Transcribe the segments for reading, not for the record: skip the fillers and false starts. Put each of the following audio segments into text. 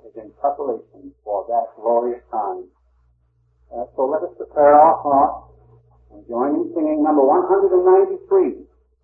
is in preparation for that glorious time. So let us prepare our hearts and join in singing number 193.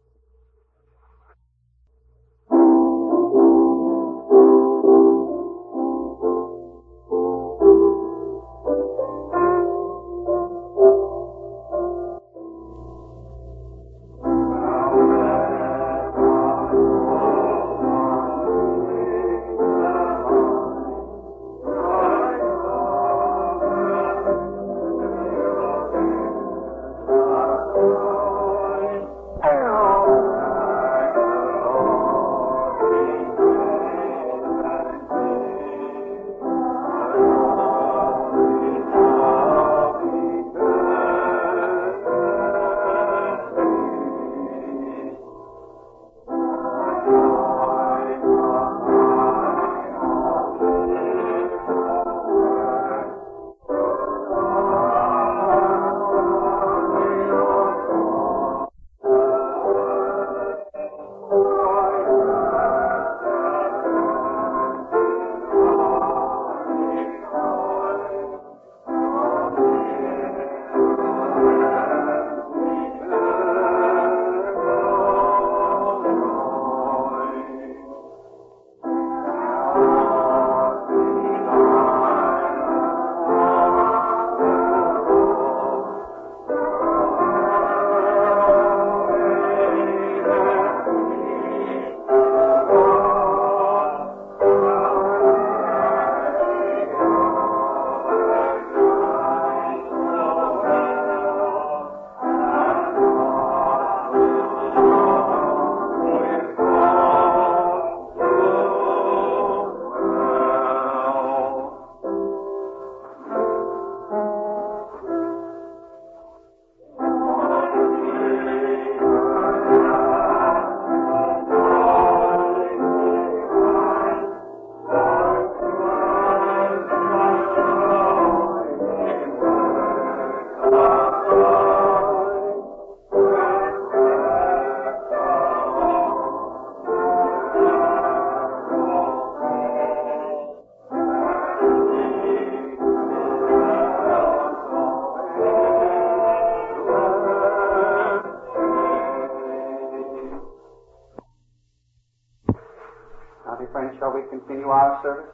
Shall we continue our service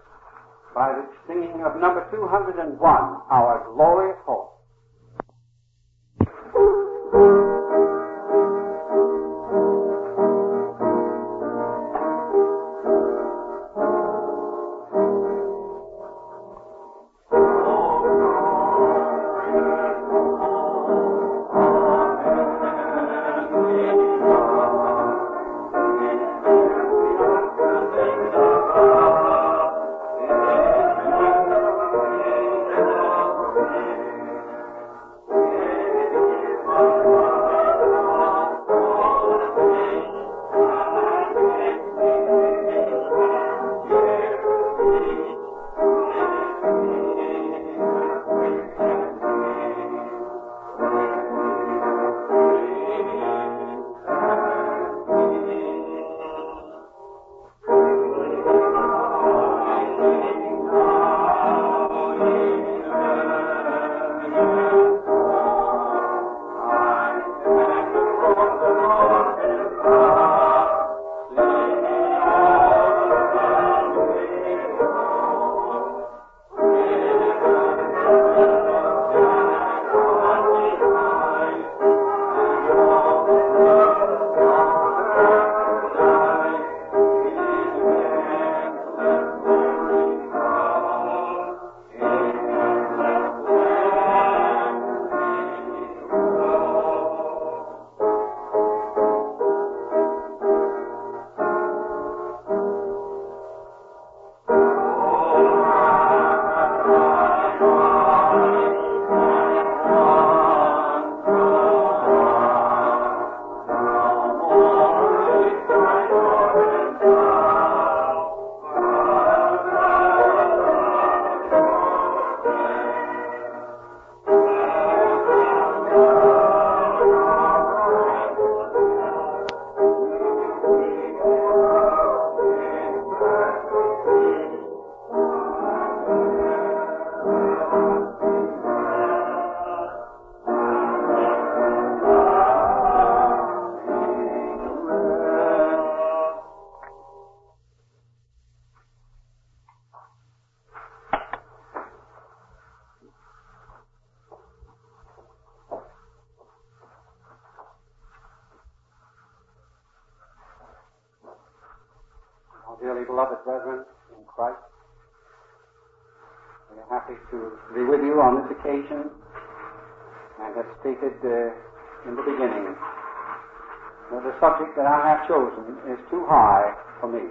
by the singing of number 201, Our Glorious Hope. beloved brethren in Christ. We are happy to be with you on this occasion, and have stated in the beginning that the subject that I have chosen is too high for me.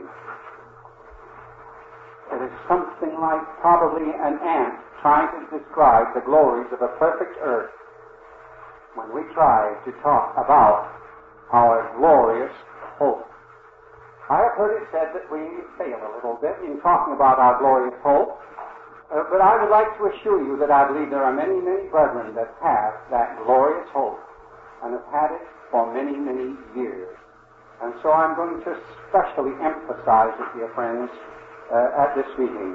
It is something like probably an ant trying to describe the glories of a perfect earth when we try to talk about our glorious hope. I have heard it said that we fail a little bit in talking about our glorious hope, but I would like to assure you that I believe there are many, many brethren that have that glorious hope and have had it for many, many years. And so I'm going to especially emphasize it, dear friends, at this meeting.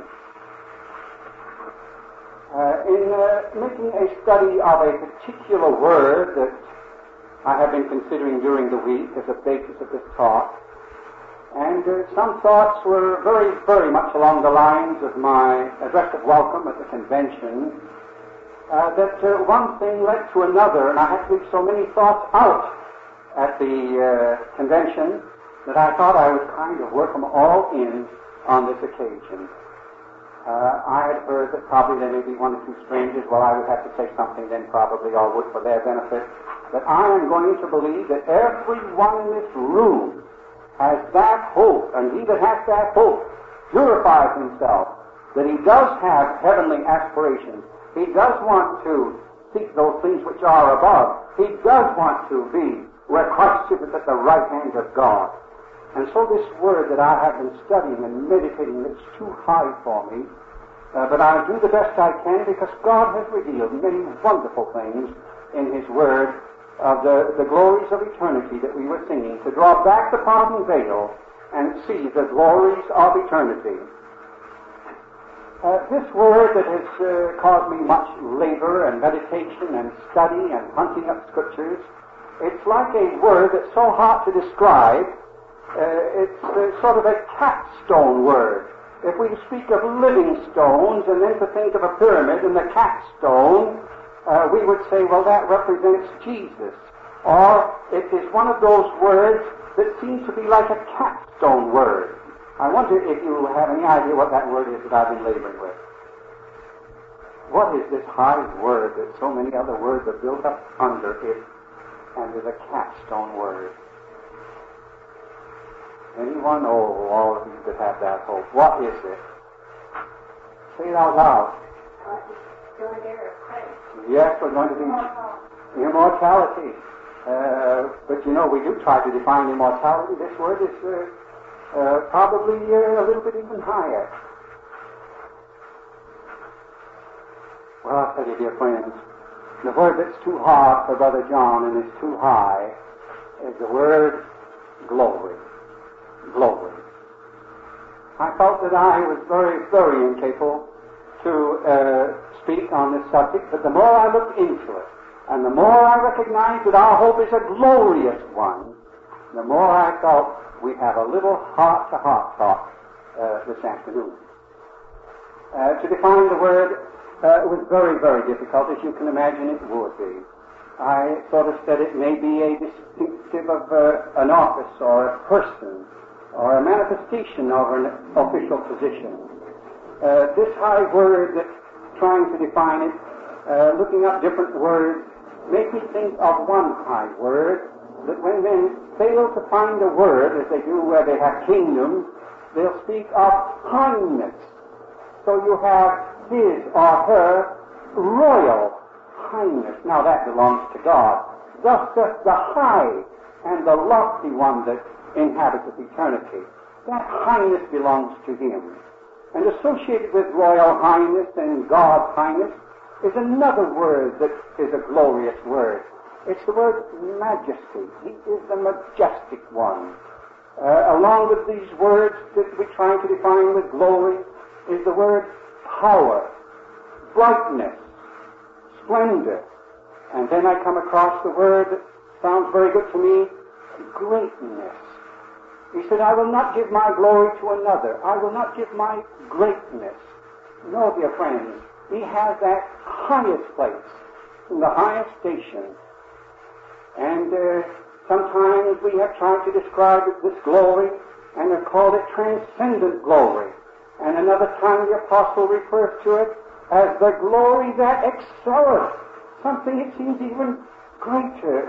In making a study of a particular word that I have been considering during the week as a basis of this talk, and some thoughts were very, very much along the lines of my address of welcome at the convention, that one thing led to another, and I had to leave so many thoughts out at the convention that I thought I would kind of work them all in on this occasion. I had heard that probably there may be one or two strangers. Well, I would have to say something then probably, or would for their benefit. But I am going to believe that everyone in this room has that hope, and he that has that hope purifies himself, that he does have heavenly aspirations. He does want to seek those things which are above. He does want to be where Christ sitteth at the right hand of God. And so this word that I have been studying and meditating, it's too high for me, but I'll do the best I can because God has revealed many wonderful things in His Word of the glories of eternity that we were singing, to draw back the pardon veil and see the glories of eternity. This word that has caused me much labor and meditation and study and hunting up scriptures, it's like a word that's so hard to describe. It's sort of a capstone word. If we speak of living stones and then to think of a pyramid and the capstone, we would say, well, that represents Jesus. Or it is one of those words that seems to be like a capstone word. I wonder if you have any idea what that word is that I've been laboring with. What is this high word that so many other words are built up under it and is a capstone word? Anyone? Oh, all of you that have that hope. What is it? Say it out loud. Yes, we're going to be immortality. But you know, we do try to define immortality. This word is probably a little bit even higher. Well, I'll tell you, dear friends, the word that's too hard for Brother John and is too high is the word glory. Glory. I felt that I was very, very incapable to speak on this subject, but the more I looked into it, and the more I recognized that our hope is a glorious one, the more I felt we have a little heart-to-heart talk this afternoon. To define the word was very, very difficult, as you can imagine it would be. I sort of said it may be a distinctive of an office or a person or a manifestation of an official position. This high word, that trying to define it, looking up different words, make me think of one high word, that when men fail to find a word, as they do where they have kingdoms, they'll speak of highness. So you have his or her royal highness. Now that belongs to God. Thus doth the high and the lofty one that inhabiteth eternity. That highness belongs to Him. And associated with royal highness and God's highness is another word that is a glorious word. It's the word majesty. He is the majestic one. Along with these words that we're trying to define with glory is the word power, brightness, splendor. And then I come across the word that sounds very good to me, greatness. He said, I will not give my glory to another. I will not give my greatness. No, dear friends, He has that highest place, in the highest station. And sometimes we have tried to describe this glory and they called it transcendent glory. And another time the apostle refers to it as the glory that excelleth, something it seems even greater,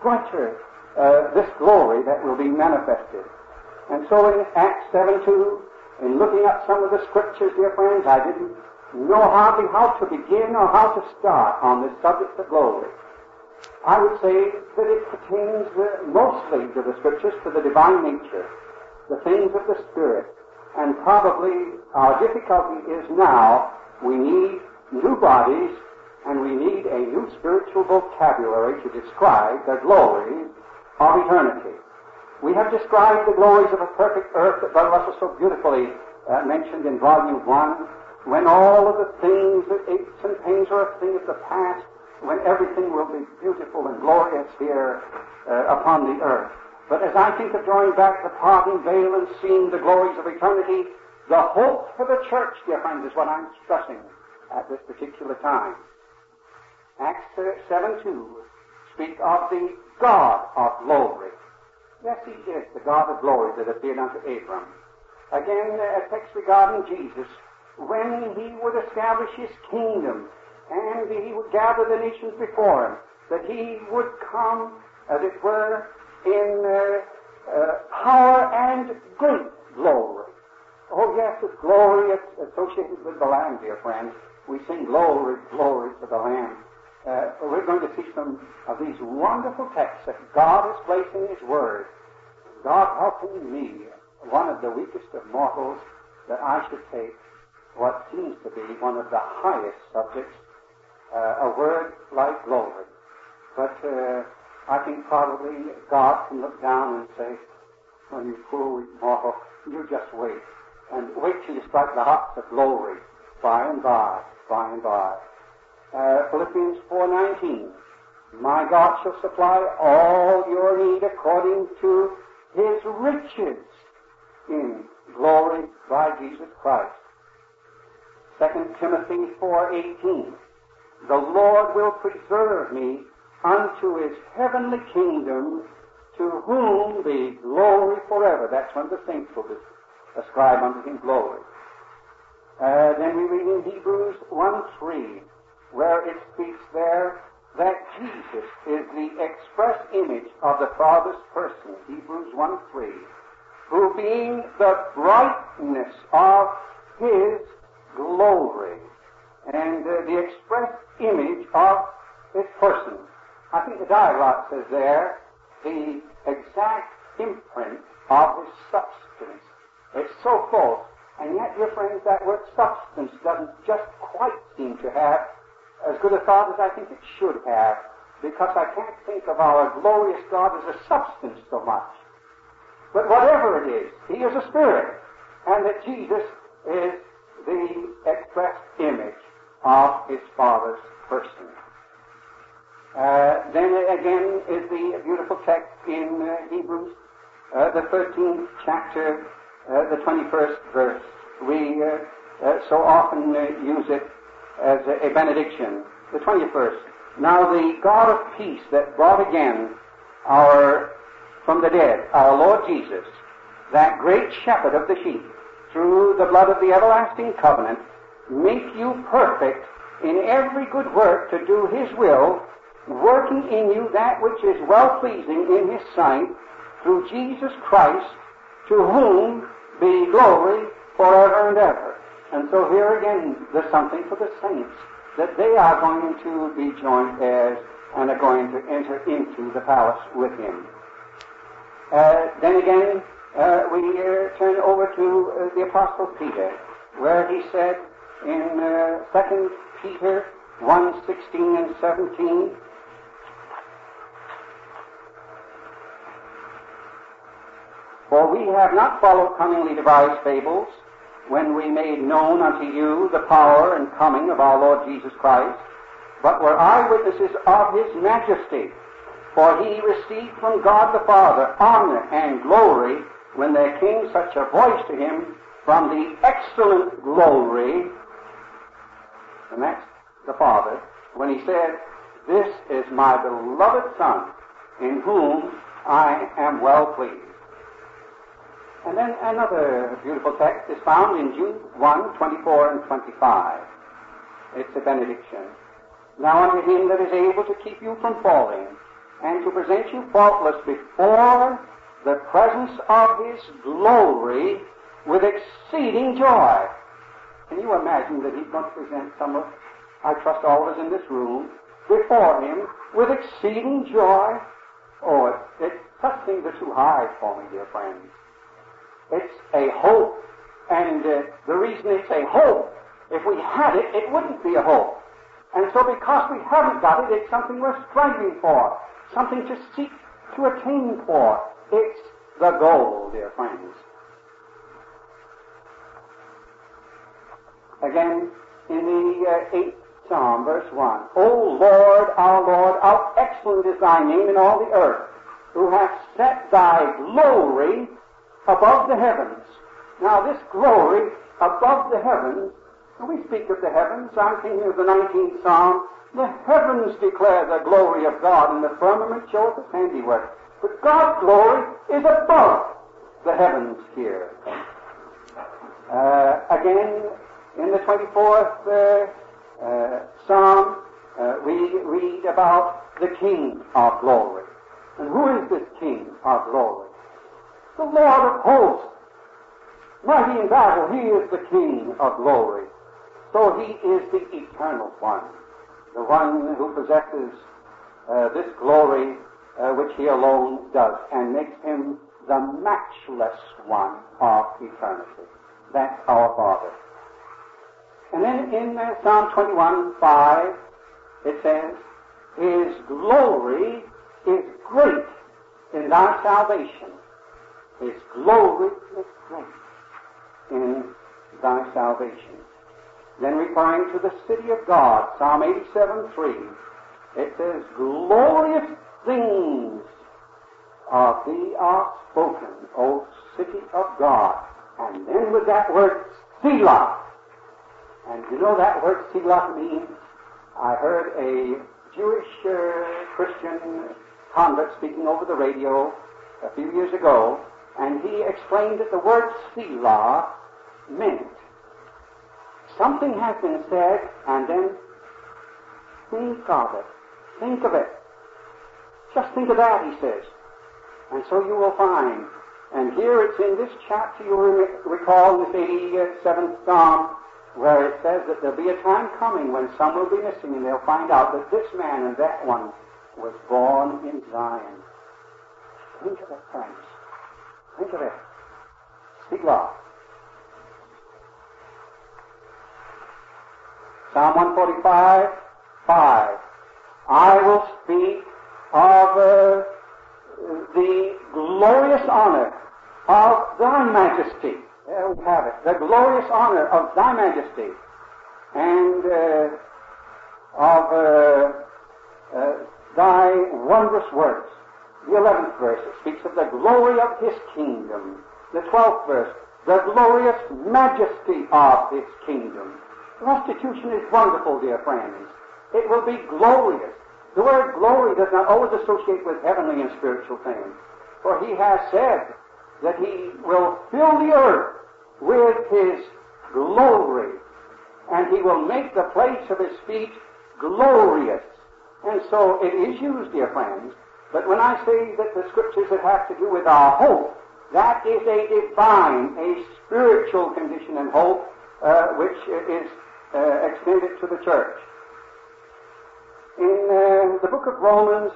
this glory that will be manifested. And so in Acts 7:2, in looking at some of the scriptures, dear friends, I didn't know hardly how to begin or how to start on this subject of glory. I would say that it pertains mostly to the scriptures, to the divine nature, the things of the Spirit. And probably our difficulty is now we need new bodies and we need a new spiritual vocabulary to describe the glories of eternity. We have described the glories of a perfect earth that Brother Russell so beautifully mentioned in Volume 1, when all of the things, the aches and pains are a thing of the past, when everything will be beautiful and glorious here upon the earth. But as I think of drawing back the parting veil and seeing the glories of eternity, the hope for the church, dear friends, is what I'm stressing at this particular time. Acts 7:2 speak of the God of glory. Yes, he is the God of glory that appeared unto Abram. Again, a text regarding Jesus, when he would establish his kingdom and he would gather the nations before him, that he would come, as it were, in power and great glory. Oh yes, it's glory associated with the Lamb, dear friends. We sing glory, glory to the Lamb. We're going to see some of these wonderful texts that God is placing in His Word. God helping me, one of the weakest of mortals, that I should take what seems to be one of the highest subjects, a word like glory. But I think probably God can look down and say, "Oh, you poor weak mortal, you just wait. And wait till you strike the hearts of glory by and by, by and by." Philippians 4:19, "My God shall supply all your need according to His riches in glory by Jesus Christ." 2 Timothy 4:18, "The Lord will preserve me unto His heavenly kingdom, to whom be glory forever." That's when the saints will ascribe unto Him glory. Then we read in Hebrews 1:3, where it speaks there that Jesus is the express image of the Father's person. Hebrews 1:3, "Who being the brightness of His glory," and the express image of His person. I think the dialogue says there, the exact imprint of His substance. It's so close, and yet, dear friends, that word substance doesn't just quite seem to have as good a thought as I think it should have, because I can't think of our glorious God as a substance so much. But whatever it is, He is a spirit, and that Jesus is the express image of His Father's person. Then again is the beautiful text in Hebrews, the 13th chapter, the 21st verse. We so often use it as a benediction. The 21st. "Now the God of peace that brought again from the dead our Lord Jesus, that great shepherd of the sheep, through the blood of the everlasting covenant, make you perfect in every good work to do His will, working in you that which is well-pleasing in His sight, through Jesus Christ, to whom be glory forever and ever." And so here again, there's something for the saints, that they are going to be joint heirs and are going to enter into the palace with Him. Then again, we turn over to the Apostle Peter, where he said in 2 Peter 1:16 and 17, "For we have not followed cunningly devised fables, when we made known unto you the power and coming of our Lord Jesus Christ, but were eyewitnesses of His majesty. For He received from God the Father honor and glory, when there came such a voice to Him from the excellent glory," and that's the Father, when He said, "This is my beloved Son, in whom I am well pleased." And then another beautiful text is found in Jude 1:24 and 25. It's a benediction. Now unto him that is able to keep you from falling, and to present you faultless before the presence of his glory with exceeding joy. Can you imagine that he's going to present some of, I trust all of us in this room, before him with exceeding joy? Oh, such things are too high for me, dear friends. It's a hope, and the reason it's a hope, if we had it, it wouldn't be a hope. And so because we haven't got it, it's something we're striving for, something to seek to attain for. It's the goal, dear friends. Again, in the 8th Psalm, verse 1, O Lord, how excellent is thy name in all the earth, who hath set thy glory above the heavens. Now this glory above the heavens, when we speak of the heavens, I'm thinking of the 19th Psalm, the heavens declare the glory of God, and the firmament showeth his handiwork. But God's glory is above the heavens here. Again, in the 24th Psalm, we read about the King of glory. And who is this King of glory? The Lord of hosts. Mighty in battle, he is the King of glory. So he is the eternal one, the one who possesses this glory which he alone does, and makes him the matchless one of eternity. That's our Father. And then in Psalm 21:5, it says, his glory is great in thy salvation. His glory is great in thy salvation. Then referring to the city of God, Psalm 87:3, it says, glorious things of thee are spoken, O city of God. And then with that word, Selah. And you know that word Selah means? I heard a Jewish Christian convert speaking over the radio a few years ago, and he explained that the word Selah meant something has been said, and then think of it. Think of it. Just think of that, he says. And so you will find. And here it's in this chapter, you recall this 87th Psalm, where it says that there'll be a time coming when some will be missing, and they'll find out that this man and that one was born in Zion. Think of it, friends. Think of it. Selah. Psalm 145:5. I will speak of the glorious honor of thy majesty. There we have it. The glorious honor of thy majesty, and of thy wondrous works. The 11th verse, it speaks of the glory of his kingdom. The 12th verse, the glorious majesty of his kingdom. Restitution is wonderful, dear friends. It will be glorious. The word glory does not always associate with heavenly and spiritual things. For he has said that he will fill the earth with his glory, and he will make the place of his feet glorious. And so it is used, dear friends. But when I say that the scriptures that have to do with our hope, that is a divine, a spiritual condition and hope which is extended to the church. In the book of Romans,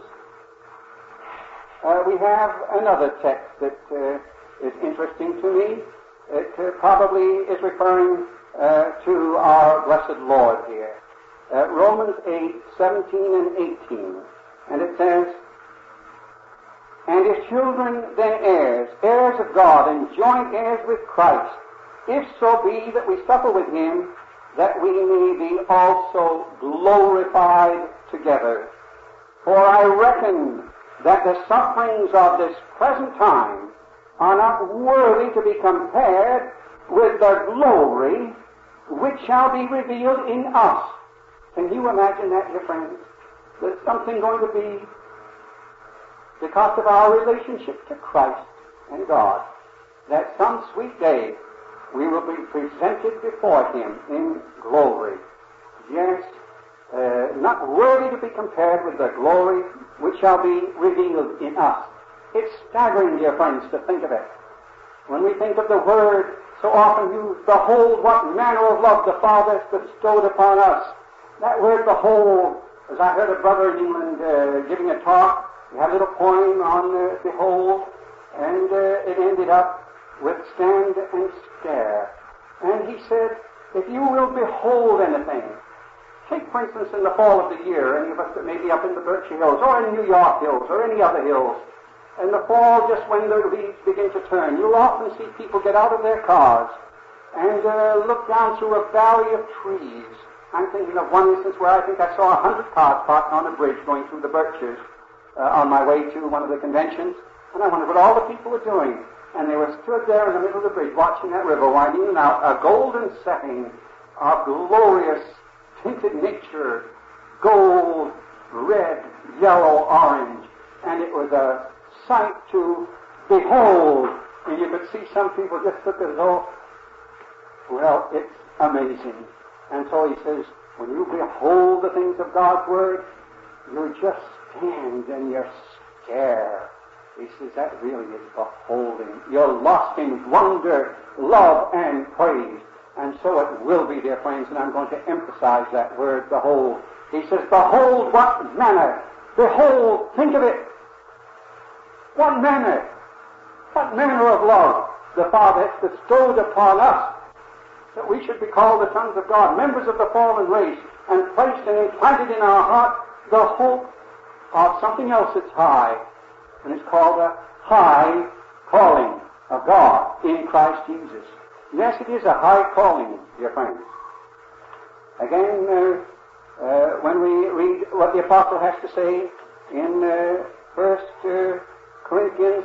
we have another text that is interesting to me. It probably is referring to our blessed Lord here. Romans 8:17 and 18. And it says, and his children then heirs, heirs of God, and joint heirs with Christ, if so be that we suffer with him, that we may be also glorified together. For I reckon that the sufferings of this present time are not worthy to be compared with the glory which shall be revealed in us. Can you imagine that, dear friends? There's something going to be, because of our relationship to Christ and God, that some sweet day we will be presented before Him in glory. Yes, not worthy to be compared with the glory which shall be revealed in us. It's staggering, dear friends, to think of it. When we think of the word so often used, behold what manner of love the Father has bestowed upon us. That word behold, as I heard a brother in England giving a talk, he had a little poem on behold, and it ended up with stand and stare. And he said, if you will behold anything, take for instance in the fall of the year, any of us that may be up in the Berkshire Hills, or in New York Hills, or any other hills, in the fall, just when the leaves begin to turn, you'll often see people get out of their cars and look down through a valley of trees. I'm thinking of one instance where I think I saw 100 cars parked on a bridge going through the Berkshires on my way to one of the conventions, and I wondered what all the people were doing. And they were stood there in the middle of the bridge watching that river winding out, a golden setting of glorious tinted nature, gold, red, yellow, orange, and it was a sight to behold. And you could see some people just look as though, well, it's amazing. And so he says, when you behold the things of God's Word, you just stand and you stare. He says, that really is beholding. You're lost in wonder, love, and praise. And so it will be, dear friends, and I'm going to emphasize that word, behold. He says, behold what manner. Behold, think of it. What manner? What manner of love the Father has bestowed upon us, that we should be called the sons of God, members of the fallen race, and placed and implanted in our heart the hope of something else that's high. And it's called a high calling of God in Christ Jesus. Yes, it is a high calling, dear friends. Again, when we read what the apostle has to say in 1 Corinthians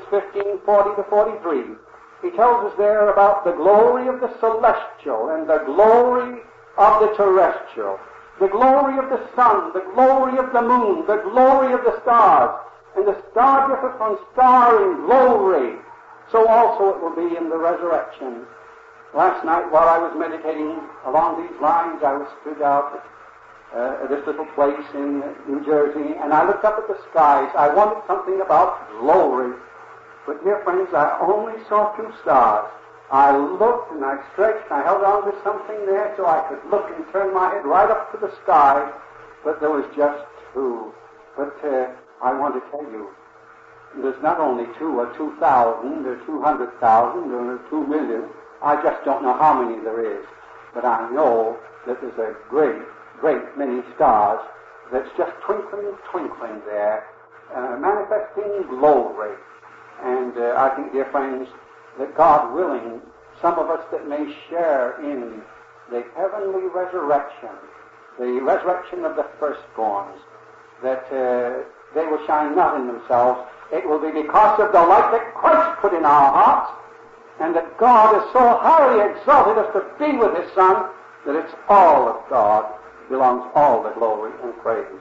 15:40-43, he tells us there about the glory of the celestial and the glory of the terrestrial, the glory of the sun, the glory of the moon, the glory of the stars. And the star differeth from star in glory. So also it will be in the resurrection. Last night, while I was meditating along these lines, I was stood out at this little place in New Jersey, and I looked up at the skies. I wanted something about glory. But, dear friends, I only saw 2 stars. I looked and I stretched, and I held on to something there so I could look and turn my head right up to the sky, but there was just 2. But I want to tell you, there's not only 2 or 2,000 or 200,000 or 2 million. I just don't know how many there is. But I know that there's a great, great many stars that's just twinkling there, manifesting glory. And I think, dear friends, that God willing, some of us that may share in the heavenly resurrection, the resurrection of the firstborns, that they will shine not in themselves. It will be because of the light that Christ put in our hearts, and that God has so highly exalted us to be with His Son, that it's all of God, belongs all the glory and praise.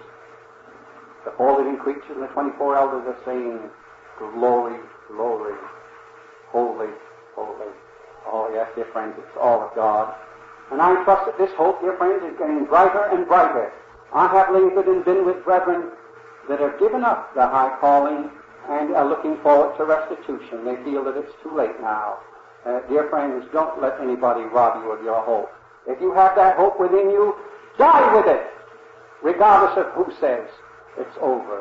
The 4 living creatures and the 24 elders are saying, glory, glory, holy, holy. Oh yes, dear friends, it's all of God. And I trust that this hope, dear friends, is getting brighter and brighter. I have labored and been with brethren that have given up the high calling and are looking forward to restitution. They feel that it's too late now. Dear friends, don't let anybody rob you of your hope. If you have that hope within you, die with it, regardless of who says it's over.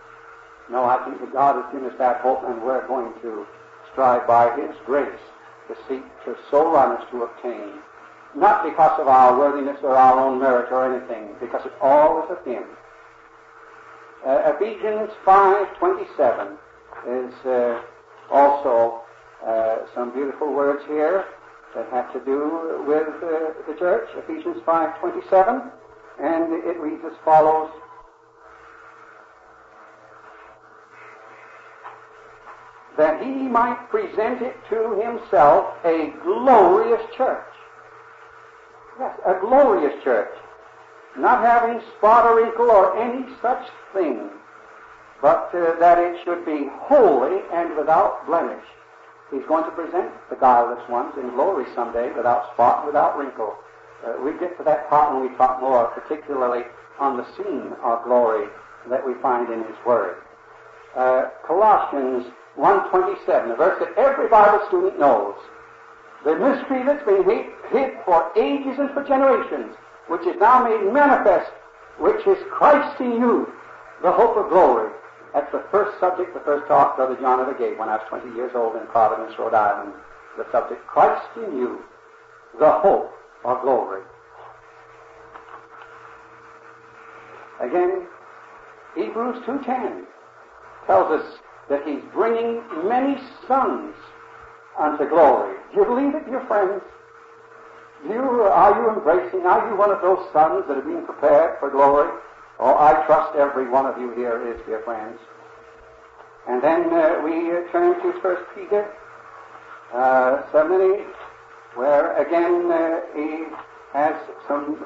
No, I think that God has given us that hope, and we're going to strive by His grace to seek to so run as to obtain. Not because of our worthiness or our own merit or anything, because it's all is of Him. Ephesians 5:27 is also some beautiful words here that have to do with the church. Ephesians 5:27, and it reads as follows: that He might present it to Himself a glorious church. Yes, a glorious church, not having spot or wrinkle or any such thing, but that it should be holy and without blemish. He's going to present the guileless ones in glory someday without spot, without wrinkle. We get to that part when we talk more, particularly on the scene of glory that we find in His Word. Colossians 1:27, a verse that every Bible student knows. The mystery that's been hid for ages and for generations, which is now made manifest, which is Christ in you, the hope of glory. That's the first subject, the first talk Brother John ever gave when I was 20 years old in Providence, Rhode Island. The subject, Christ in you, the hope of glory. Again, Hebrews 2:10 tells us that He's bringing many sons unto glory. Do you believe it, dear friends? Are you embracing? Are you one of those sons that are being prepared for glory? Oh, I trust every one of you here is, dear friends. And then we turn to 1 Peter 7 and 8, where again he has some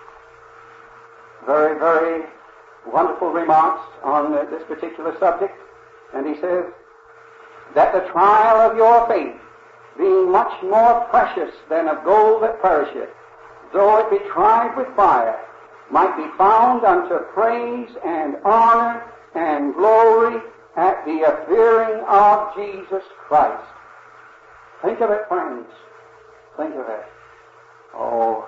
very, very wonderful remarks on this particular subject. And he says, that the trial of your faith, being much more precious than of gold that perisheth, though it be tried with fire, might be found unto praise and honor and glory at the appearing of Jesus Christ. Think of it, friends. Think of it. Oh,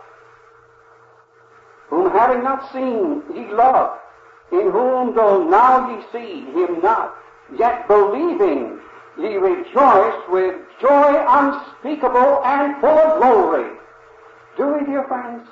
whom having not seen ye love, in whom though now ye see Him not, yet believing ye rejoice with joy unspeakable and full of glory. Do we, dear friends?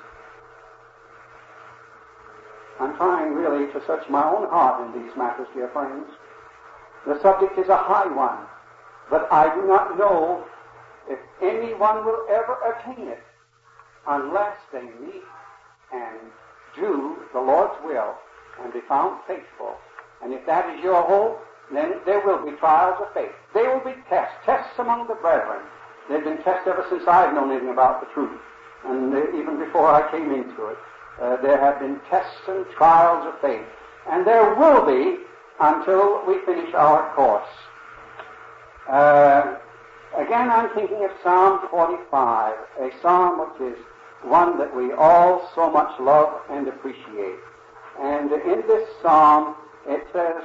I'm trying really to search my own heart in these matters, dear friends. The subject is a high one, but I do not know if anyone will ever attain it unless they meet and do the Lord's will and be found faithful. And if that is your hope, then there will be trials of faith. There will be tests among the brethren. They've been tests ever since I've known anything about the truth, and even before I came into it. There have been tests and trials of faith, and there will be until we finish our course. Again, I'm thinking of Psalm 45, a psalm which is one that we all so much love and appreciate. And in this psalm, it says,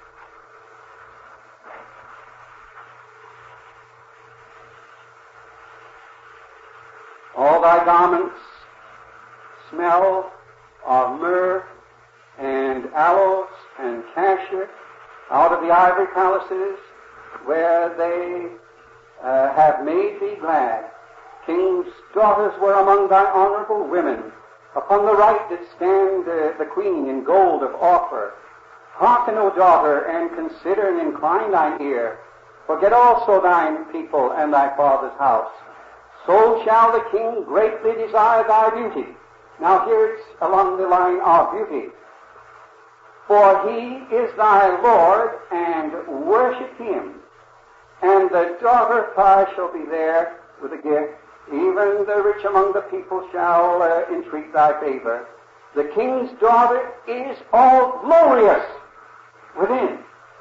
all thy garments smell of myrrh and aloes and cassia out of the ivory palaces where they have made thee glad. King's daughters were among thy honorable women. Upon the right did stand the queen in gold of Ophir. Hearken, O daughter, and consider and incline thine ear. Forget also thine people and thy father's house. So shall the king greatly desire thy beauty. Now here it's along the line of beauty. For he is thy Lord, and worship him. And the daughter of Tyre shall be there with a gift. Even the rich among the people shall entreat thy favor. The king's daughter is all glorious within.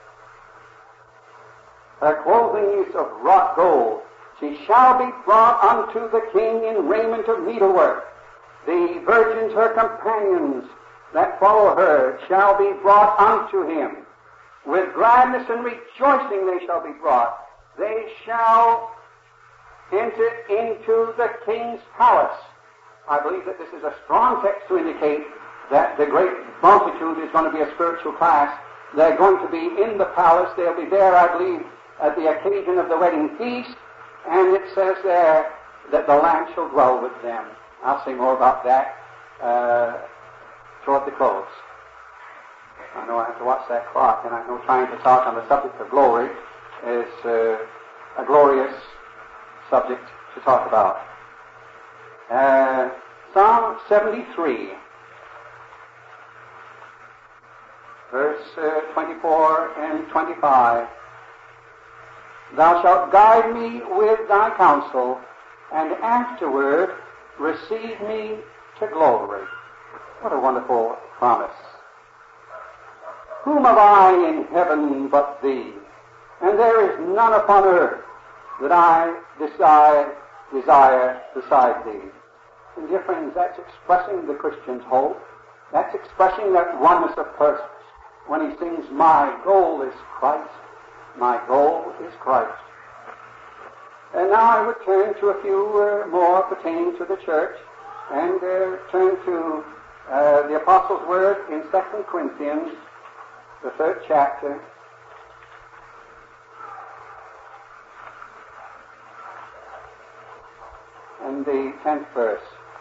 Her clothing is of wrought gold. She shall be brought unto the king in raiment of needlework. The virgins, her companions, that follow her, shall be brought unto him. With gladness and rejoicing they shall be brought. They shall enter into the king's palace. I believe that this is a strong text to indicate that the great multitude is going to be a spiritual class. They're going to be in the palace. They'll be there, I believe, at the occasion of the wedding feast. And it says there that the Lamb shall dwell with them. I'll say more about that toward the close. I know I have to watch that clock, and I know trying to talk on the subject of glory is a glorious subject to talk about. Psalm 73, verse 24 and 25. Thou shalt guide me with thy counsel, and afterward receive me to glory. What a wonderful promise. Whom have I in heaven but thee? And there is none upon earth that I desire beside thee. And dear friends, that's expressing the Christian's hope. That's expressing that oneness of purpose when he sings, my goal is Christ, my goal is Christ. And now I would turn to a few more pertaining to the church, and turn to the Apostles' word in 2 Corinthians, the 3rd chapter. And the 10th verse.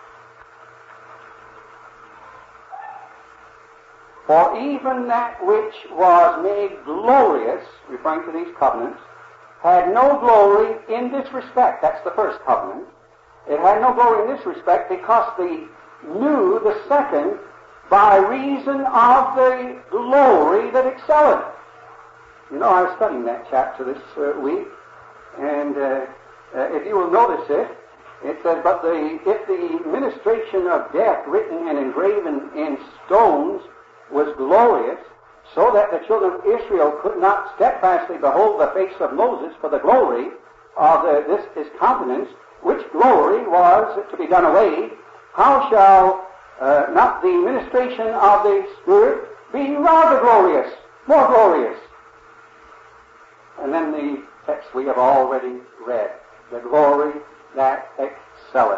For even that which was made glorious, referring to these covenants, had no glory in this respect. That's the first covenant. It had no glory in this respect because they knew the second by reason of the glory that excelleth. You know, I was studying that chapter this week, and if you will notice it says, but if the ministration of death written and engraven in stones was glorious, so that the children of Israel could not steadfastly behold the face of Moses for the glory of his countenance, which glory was to be done away, how shall not the ministration of the Spirit be rather glorious, more glorious? And then the text we have already read, the glory that excelleth.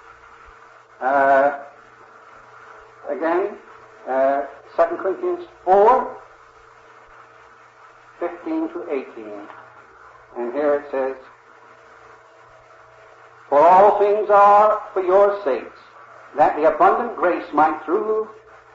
Again, 2 Corinthians 4, 15 to 18. And here it says, for all things are for your sakes, that the abundant grace might through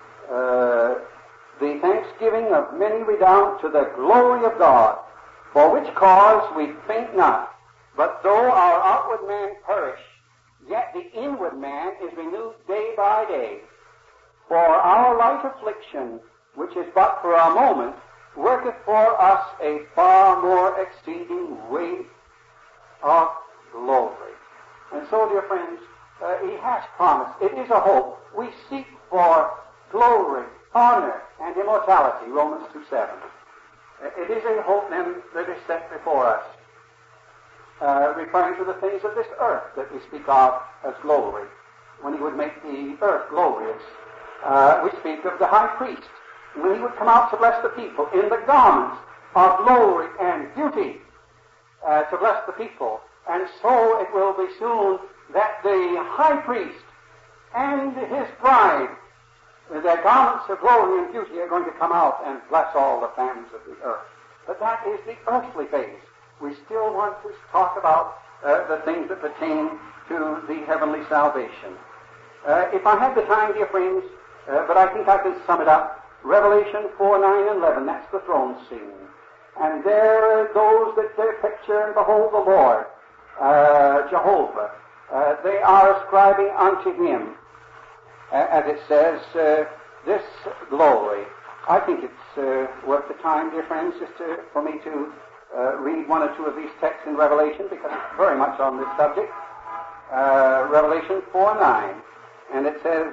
the thanksgiving of many redound to the glory of God, for which cause we faint not, but though our outward man perish, yet the inward man is renewed day by day. For our light affliction, which is but for a moment, worketh for us a far more exceeding weight of glory. And so, dear friends, he has promised. It is a hope. We seek for glory, honor, and immortality, Romans 2:7. It is a hope, then, that is set before us, referring to the things of this earth that we speak of as glory. When he would make the earth glorious, we speak of the high priest, when he would come out to bless the people in the garments of glory and beauty, to bless the people. And so it will be soon that the high priest and his bride, their garments of glory and beauty, are going to come out and bless all the families of the earth. But that is the earthly phase. We still want to talk about the things that pertain to the heavenly salvation. If I had the time, dear friends, but I think I can sum it up. Revelation 4, 9, and 11, that's the throne scene. And there are those that picture and behold the Lord, Jehovah. They are ascribing unto him, as it says, this glory. I think it's worth the time, dear friends, just for me to read one or two of these texts in Revelation, because it's very much on this subject. Revelation 4, 9. And it says,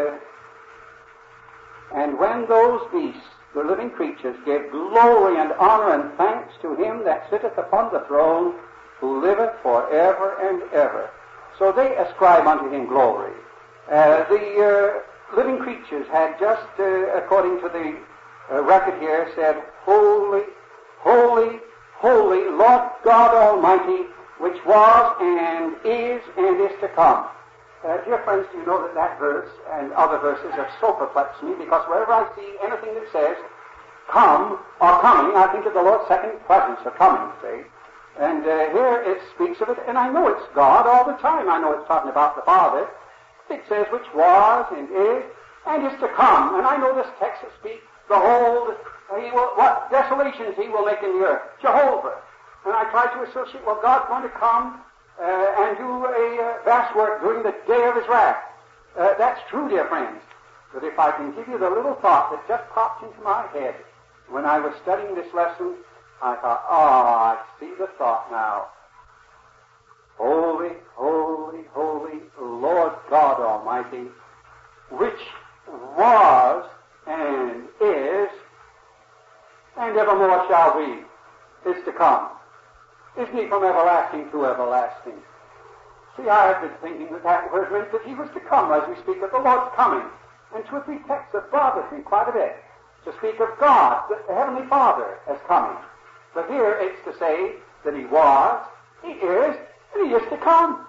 and when those beasts, the living creatures, give glory and honor and thanks to him that sitteth upon the throne, who liveth forever and ever. So they ascribe unto him glory. The living creatures had just, according to the record here, said, Holy, holy, holy, Lord God Almighty, which was and is to come. Dear friends, do you know that verse and other verses have so perplexed me, because wherever I see anything that says come or coming, I think of the Lord's second presence or coming, see? And here it speaks of it, and I know it's God all the time. I know it's talking about the Father. It says which was and is to come. And I know this text that speaks, behold, what desolations he will make in the earth. Jehovah. And I try to associate, well, God's going to come and do a vast work during the day of his wrath. That's true, dear friends. But if I can give you the little thought that just popped into my head when I was studying this lesson, I thought, I see the thought now. Holy, holy, holy, Lord God Almighty, which was and is and evermore shall be, is to come. Isn't he from everlasting to everlasting? See, I have been thinking that that word meant that he was to come as we speak of the Lord's coming. And two or three texts have bothered me quite a bit to speak of God, the Heavenly Father, as coming. But here it's to say that he was, he is, and he is to come.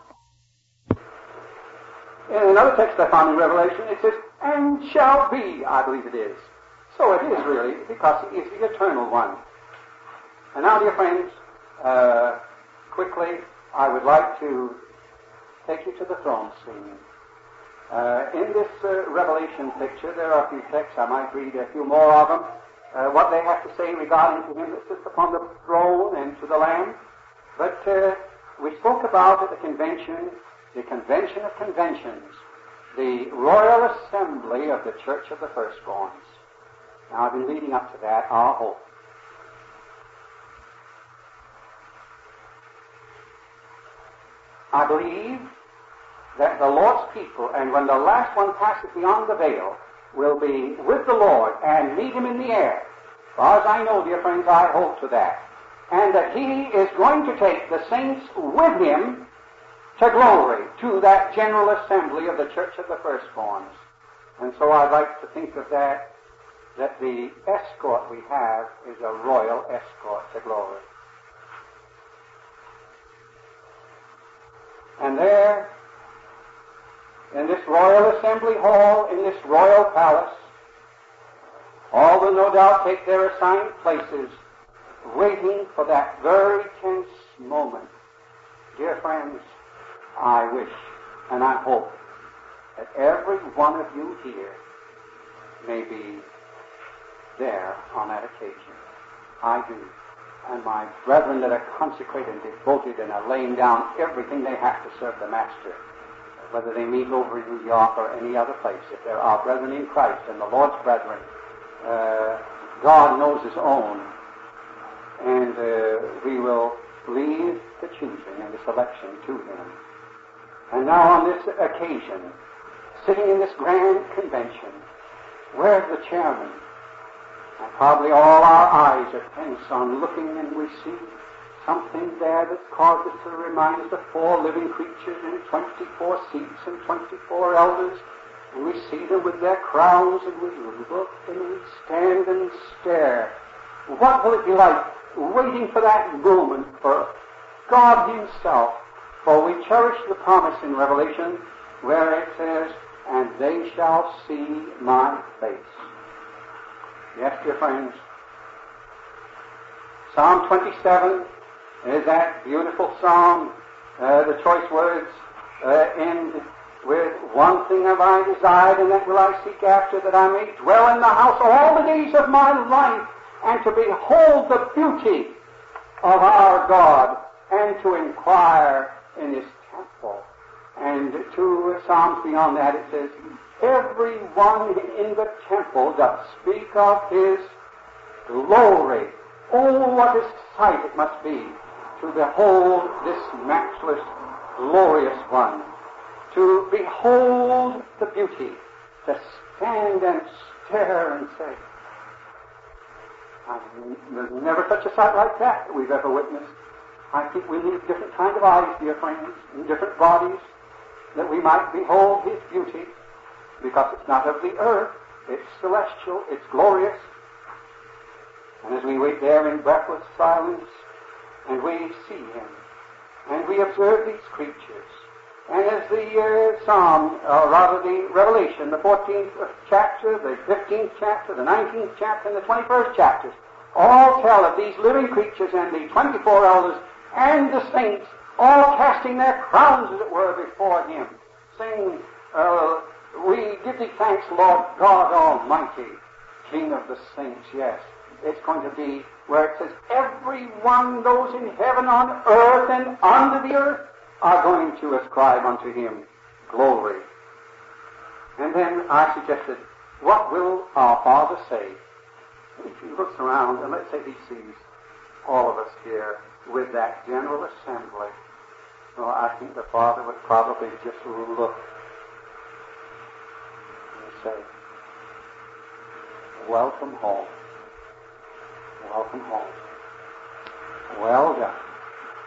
In another text I found in Revelation, it says, and shall be, I believe it is. So it is really, because he is the eternal one. And now, dear friends, quickly, I would like to take you to the throne scene. In this Revelation picture, there are a few texts. I might read a few more of them. What they have to say regarding to him that sits upon the throne and to the Lamb. But we spoke about at the convention of conventions, the Royal Assembly of the Church of the Firstborns. Now, I've been leading up to that, our hope. I believe that the Lord's people, and when the last one passes beyond the veil, will be with the Lord and meet him in the air. As far as I know, dear friends, I hold to that. And that he is going to take the saints with him to glory, to that general assembly of the Church of the Firstborns. And so I'd like to think of that the escort we have is a royal escort to glory. And there, in this royal assembly hall, in this royal palace, all will no doubt take their assigned places, waiting for that very tense moment. Dear friends, I wish and I hope that every one of you here may be there on that occasion. I do. And my brethren that are consecrated and devoted and are laying down everything they have to serve the Master, whether they meet over in New York or any other place, if they're our brethren in Christ and the Lord's brethren, God knows his own, and we will leave the choosing and the selection to him. And now on this occasion, sitting in this grand convention, where's the chairman? And probably all our eyes are tense on looking, and we see something there that causes us to remind us of 4 living creatures and 24 seats and 24 elders. And we see them with their crowns, and we look and we stand and stare. What will it be like waiting for that moment for God himself? For we cherish the promise in Revelation where it says, and they shall see my face. Yes, dear friends. Psalm 27 is that beautiful psalm. The choice words end with, one thing have I desired, and that will I seek after, that I may dwell in the house all the days of my life, and to behold the beauty of our God, and to inquire in his temple. And 2 Psalms beyond that it says, everyone in the temple doth speak of his glory. Oh, what a sight it must be to behold this matchless, glorious one. To behold the beauty, to stand and stare and say, there's never such a sight like that we've ever witnessed. I think we need different kind of eyes, dear friends, and different bodies, that we might behold his beauty, because it's not of the earth, it's celestial, it's glorious. And as we wait there in breathless silence, and we see him, and we observe these creatures, and as the Psalm, or rather the Revelation, the 14th chapter, the 15th chapter, the 19th chapter, and the 21st chapters, all tell of these living creatures and the 24 elders and the saints, all casting their crowns, as it were, before him, saying, we give thee thanks, Lord God Almighty, King of the saints. Yes, it's going to be where it says, every one, those in heaven, on earth, and under the earth, are going to ascribe unto him glory. And then I suggested, what will our Father say? If he looks around, and let's say he sees all of us here with that general assembly, well, I think the Father would probably just look and say, welcome home. Welcome home. Well done.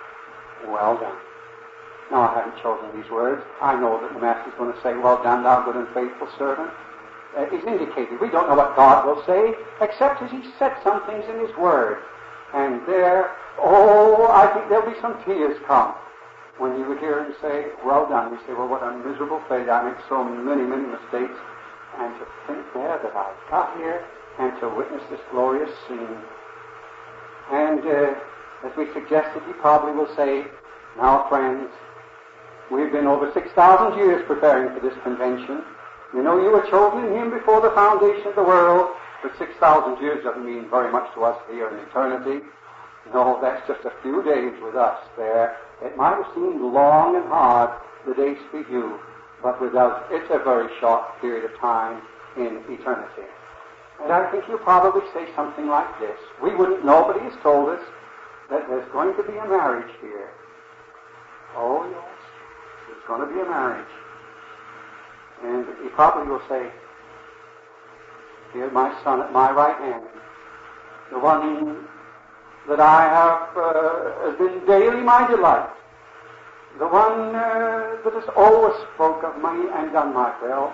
Well done. Now, I haven't chosen these words. I know that the Master's going to say, well done, thou good and faithful servant. It's indicated. We don't know what God will say, except as He said some things in His Word. And there, I think there'll be some tears come when you would hear Him say, well done. You say, well, what a miserable failure. I make so many, many mistakes. And to think there that I got here and to witness this glorious scene. And as we suggested, He probably will say, now, friends, we've been over 6,000 years preparing for this convention. You know, you were chosen in Him before the foundation of the world, but 6,000 years doesn't mean very much to us here in eternity. No, that's just a few days with us there. It might have seemed long and hard, the days for you, but with us, it's a very short period of time in eternity. And I think He'll probably say something like this. We wouldn't know, but He has told us that there's going to be a marriage here. Oh, yes, there's going to be a marriage. And He probably will say, here's my son at my right hand, the one that I have has been daily my delight, the one that has always spoke of me and done my will.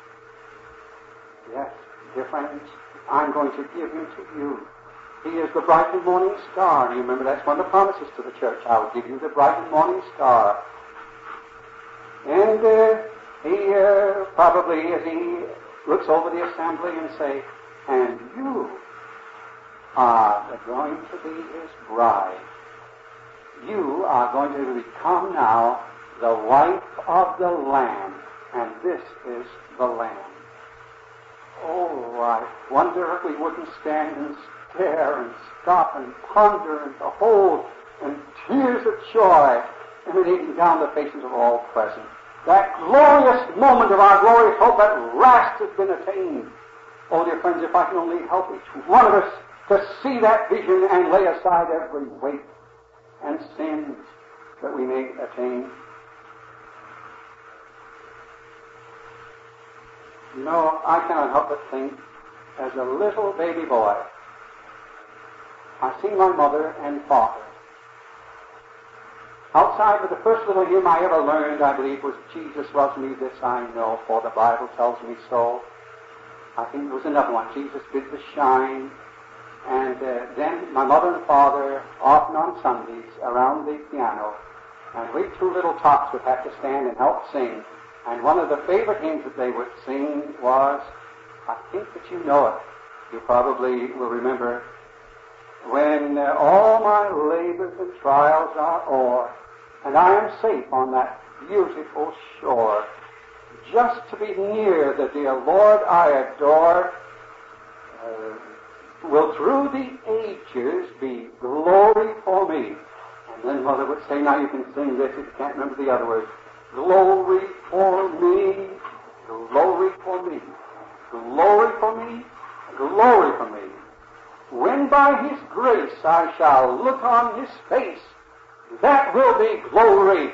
Yes, dear friends, I'm going to give him to you. He is the bright and morning star. You remember that's one of the promises to the church. I will give you the bright and morning star. And he probably, as he looks over the assembly and say, and you are going to be his bride. You are going to become now the wife of the Lamb, and this is the Lamb. Oh, I wonder if we wouldn't stand and stare and stop and ponder and behold, and tears of joy emanating down the faces of all present. That glorious moment of our glorious hope at last has been attained. Oh, dear friends, if I can only help each one of us to see that vision and lay aside every weight and sins that we may attain. You know, I cannot help but think, as a little baby boy, I see my mother and father. Outside of the first little hymn I ever learned, I believe, was Jesus loves me, this I know, for the Bible tells me so. I think there was another one, Jesus bids us shine. And then my mother and father, often on Sundays, around the piano, and we two little tots would have to stand and help sing. And one of the favorite hymns that they would sing was, I think that you know it. You probably will remember, when all my labors and trials are o'er, and I am safe on that beautiful shore, just to be near the dear Lord I adore, will through the ages be glory for me. And then Mother would say, now you can sing this if you can't remember the other words. Glory for me, glory for me, glory for me, glory for me. When by His grace I shall look on His face, that will be glory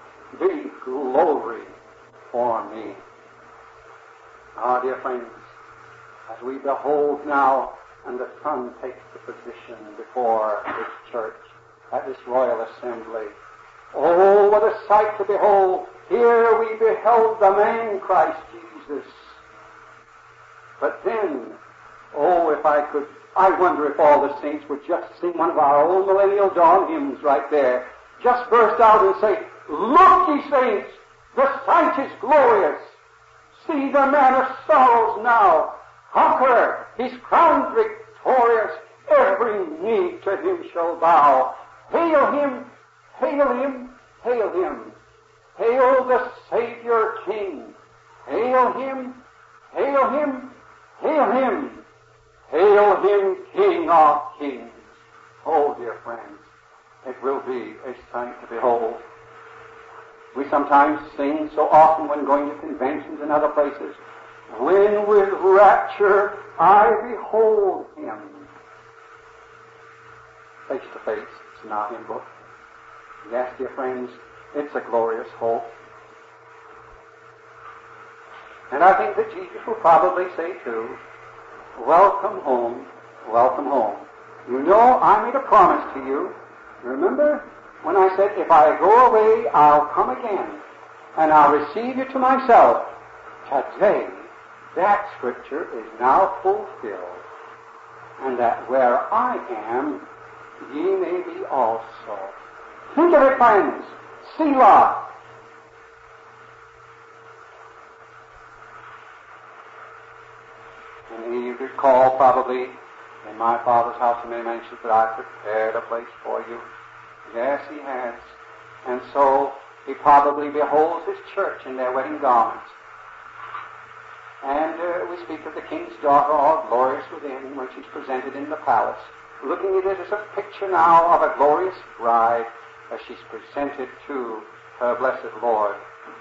for me. Ah, dear friends, as we behold now, and the Son takes the position before this church at this royal assembly. Oh, what a sight to behold! Here we beheld the man Christ Jesus. But then, oh, if I could, I wonder if all the saints would just sing one of our old millennial dawn hymns right there. Just burst out and say, look, ye saints, the sight is glorious. See the man of sorrows now. Conqueror, he's crowned victorious. Every knee to him shall bow. Hail him, hail him, hail him. Hail the Savior King. Hail him, hail him, hail him. Hail him, King of kings. Oh, dear friends, it will be a sight to behold. We sometimes sing so often when going to conventions and other places, when with rapture I behold him. Face to face, it's not in book. Yes, dear friends, it's a glorious hope. And I think that Jesus will probably say too, welcome home, welcome home. You know, I made a promise to you. Remember? when I said, if I go away, I'll come again, and I'll receive you to myself. Today, that scripture is now fulfilled, and that where I am, ye may be also. Think of it, friends. Selah. And you recall probably, in my Father's house are many mansions, that I prepared a place for you. Yes, he has. And so he probably beholds his church in their wedding garments. And we speak of the king's daughter, all glorious within, when she's presented in the palace, looking at it as a picture now of a glorious bride as she's presented to her blessed Lord.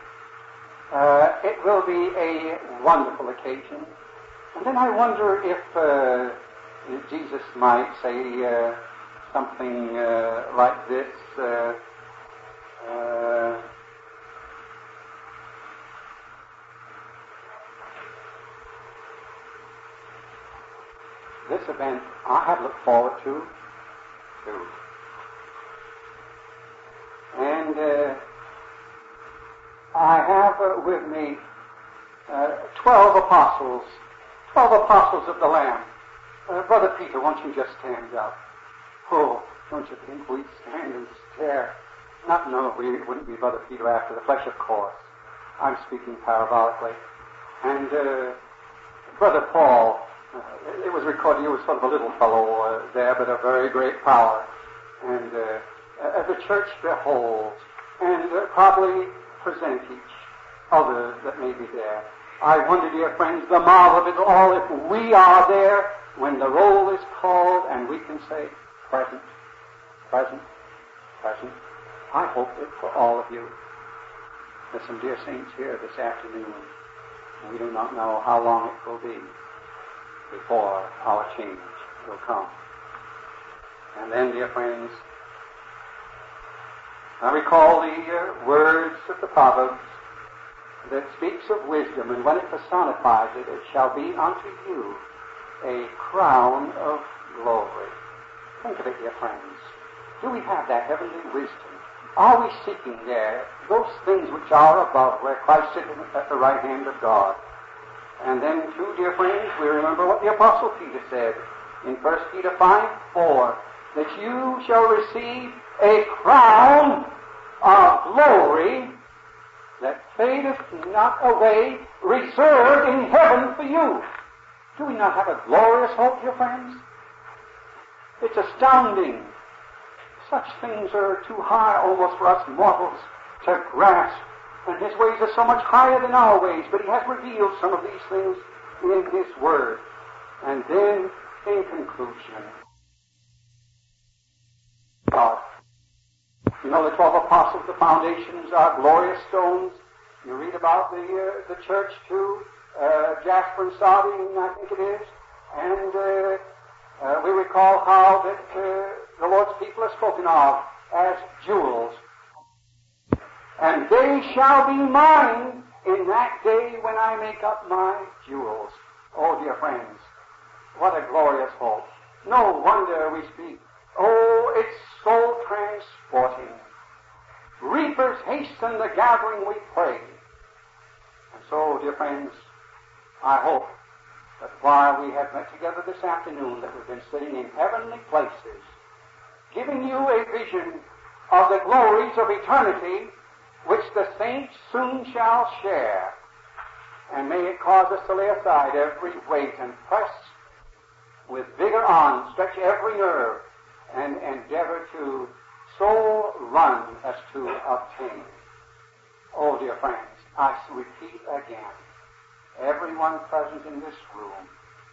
It will be a wonderful occasion. And then I wonder if Jesus might say something like this. This event I have looked forward to, too. And I have with me 12 apostles of the Lamb. Brother Peter, won't you just stand up? Oh, don't you think we'd stand and stare? No, we wouldn't be Brother Peter after the flesh, of course. I'm speaking parabolically. And Brother Paul, it was recorded he was sort of a little fellow there, but of very great power. And the church beholds and probably present each other that may be there. I wonder, dear friends, the marvel of it all, if we are there when the roll is called and we can say, present, present, present. I hope it for all of you. There's some dear saints here this afternoon. We do not know how long it will be before our change will come. And then, dear friends, I recall the words of the Proverbs that speaks of wisdom, and when it personifies it, it shall be unto you a crown of glory. Think of it, dear friends. Do we have that heavenly wisdom? Are we seeking there those things which are above, where Christ sitteth at the right hand of God? And then, too, dear friends, we remember what the Apostle Peter said in 1 Peter 5:4, that you shall receive a crown of glory that fadeth not away, reserved in heaven for you. Do we not have a glorious hope, dear friends? It's astounding. Such things are too high almost for us mortals to grasp. And his ways are so much higher than our ways, but he has revealed some of these things in his word. And then, in conclusion, God. You know, the 12 apostles, the foundations are glorious stones. You read about the church too, jasper and sardine, I think it is. And we recall how that the Lord's people are spoken of as jewels. And they shall be mine in that day when I make up my jewels. Oh, dear friends, what a glorious hope. No wonder we speak. Oh, it's so transporting. Reapers hasten the gathering, we pray. And so, dear friends, I hope that while we have met together this afternoon, that we've been sitting in heavenly places, giving you a vision of the glories of eternity, which the saints soon shall share. And may it cause us to lay aside every weight and press with vigor on, stretch every nerve, and endeavor to so run as to obtain. Oh, dear friends, I repeat again, everyone present in this room,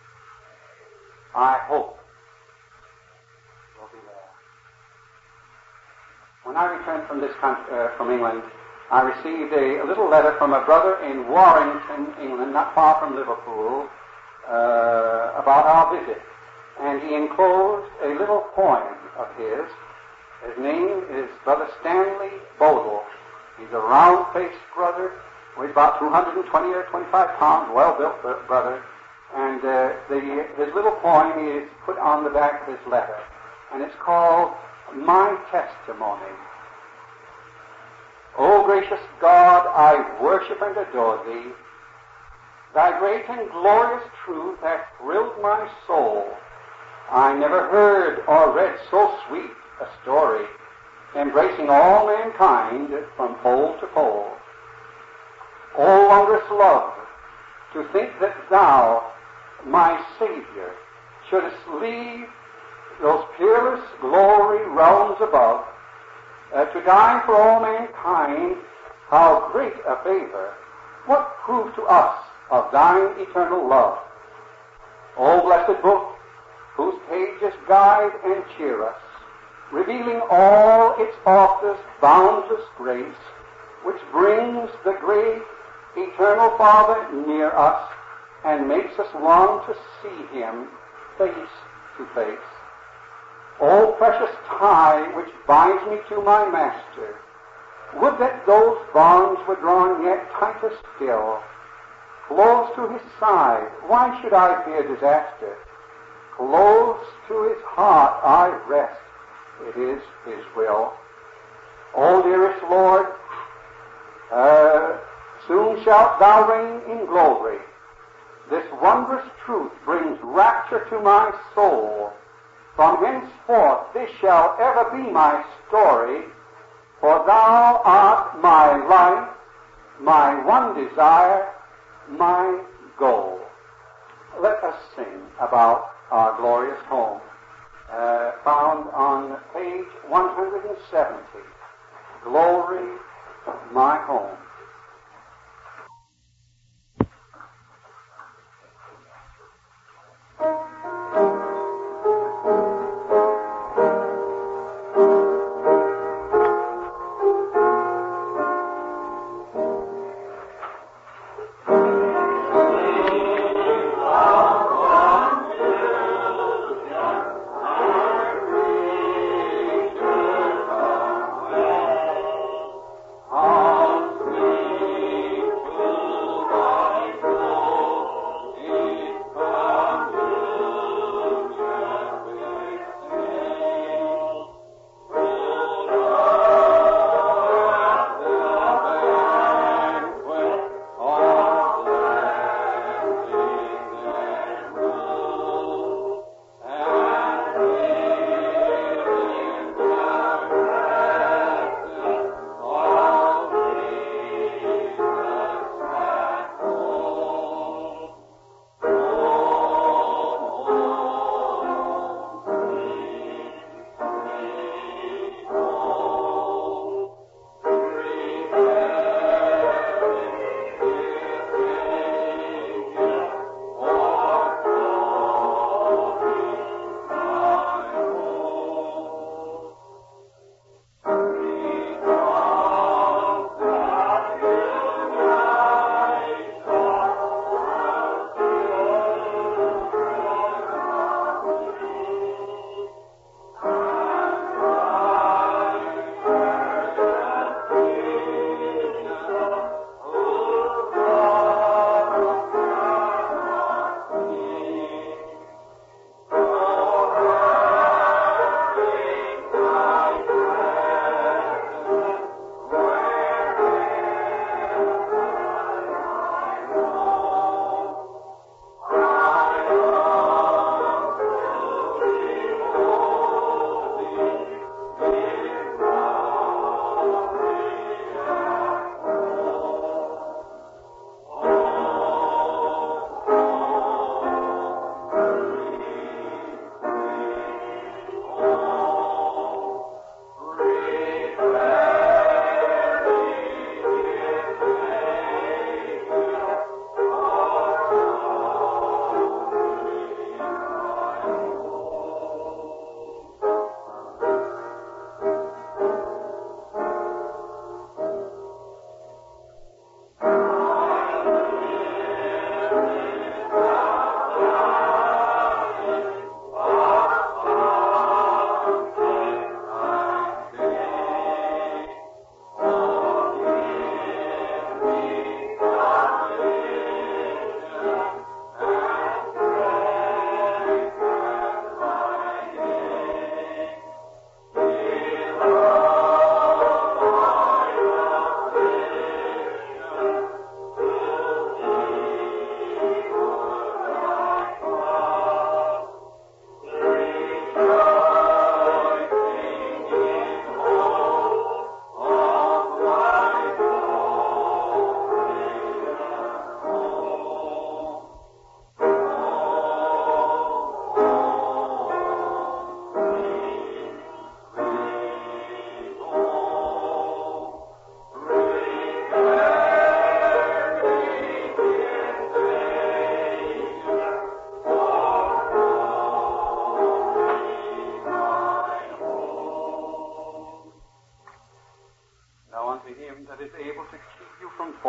I hope will be there. When I returned from from England, I received a little letter from a brother in Warrington, England, not far from Liverpool, about our visit. And he enclosed a little poem of his. His name is Brother Stanley Bodle. He's a round-faced brother, weighs about 220 or 25 pounds, well-built brother. And his little poem is put on the back of his letter. And it's called My Testimony. O gracious God, I worship and adore Thee. Thy great and glorious truth hath thrilled my soul. I never heard or read so sweet a story, embracing all mankind from pole to pole. O wondrous love, to think that Thou, my Savior, shouldest leave those peerless glory realms above, to die for all mankind, how great a favor! What proof to us of Thine eternal love? O blessed book, whose pages guide and cheer us, revealing all its author's boundless grace, which brings the great eternal Father near us and makes us long to see Him face to face. O precious tie which binds me to my Master, would that those bonds were drawn yet tighter still. Close to His side, why should I fear disaster? Close to His heart I rest, it is His will. O dearest Lord, soon shalt Thou reign in glory. This wondrous truth brings rapture to my soul. From henceforth this shall ever be my story, for Thou art my life, my one desire, my goal. Let us sing about our glorious home, found on page 170. Glory, my home. Oh,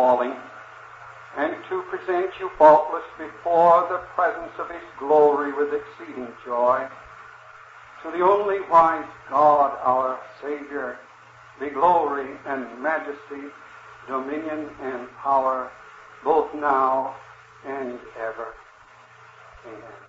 calling, and to present you faultless before the presence of his glory with exceeding joy. To the only wise God, our Savior, be glory and majesty, dominion and power, both now and ever. Amen.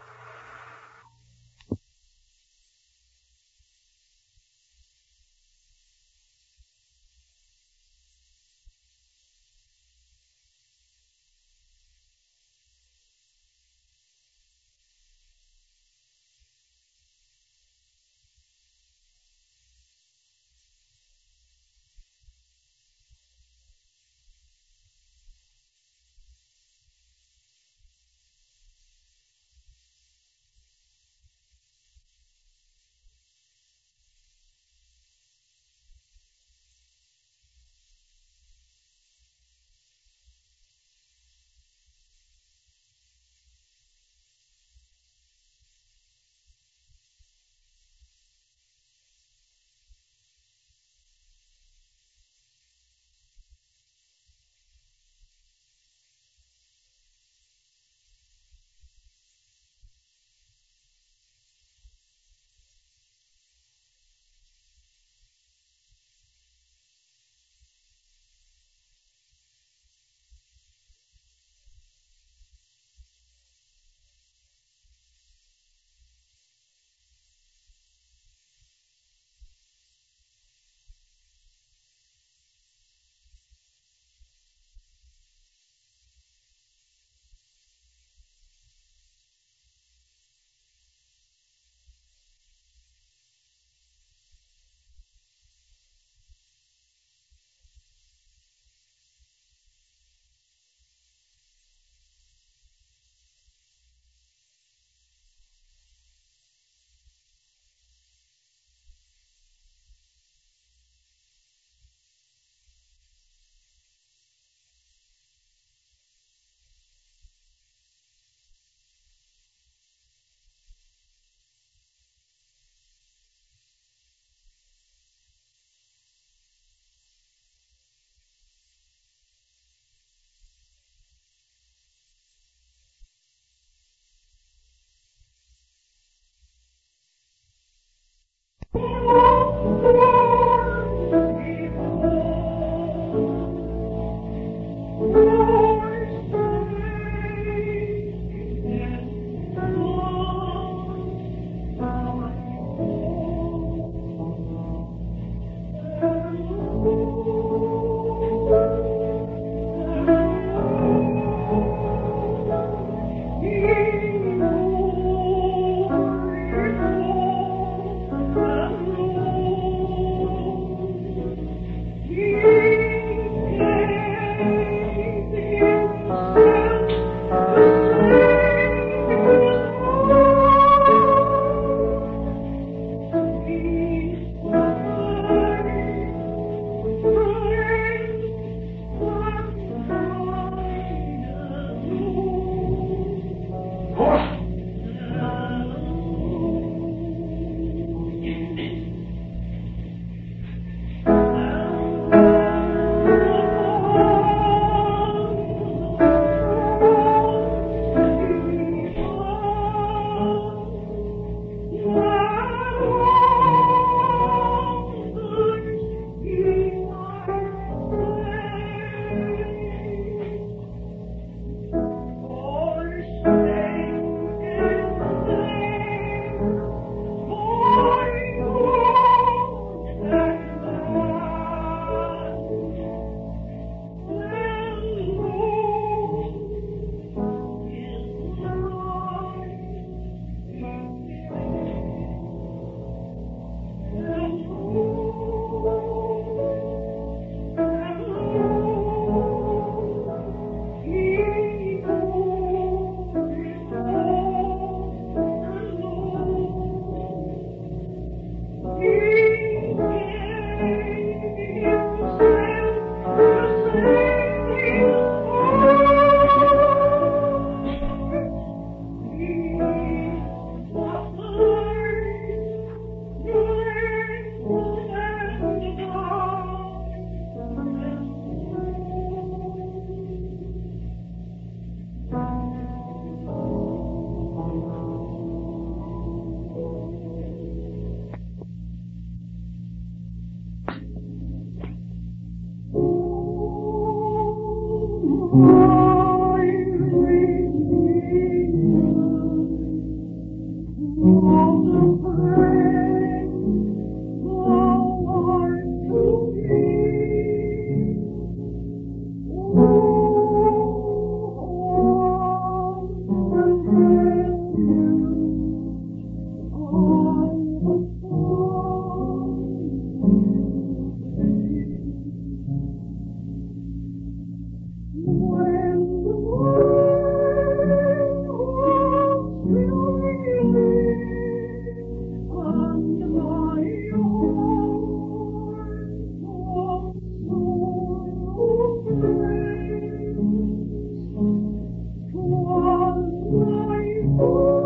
Amen.